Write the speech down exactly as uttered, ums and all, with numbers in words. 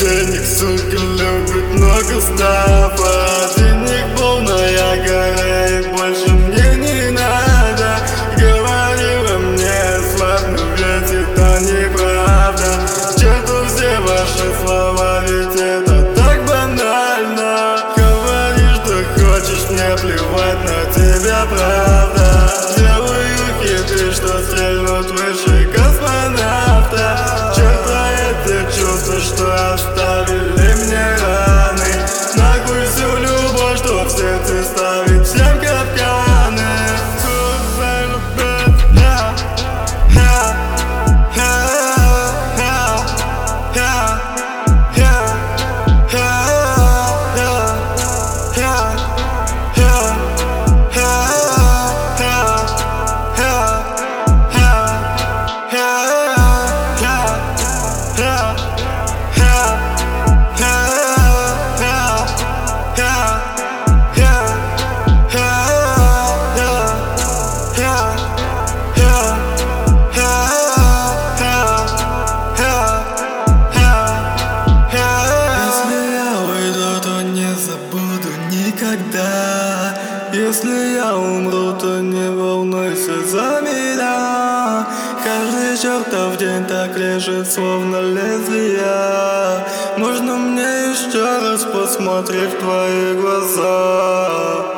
денег, сука, любит много стафа. Денег полная гора, и больше мне не надо. Говорила мне, славно, ведь это неправда. К черту все ваши слова, ведь это так банально. Говоришь, что хочешь, мне плевать на тебя, правда. Делаю хиты, что стрельнут выше космонавта. Черта эти чувства, что оставили мне раны. Нахуй всю любовь, что в сердце ставит всем капканы. Никогда. Если я умру, то не волнуйся за меня. Каждый чертов день так режет, словно лезвия. Можно мне еще раз посмотреть в твои глаза?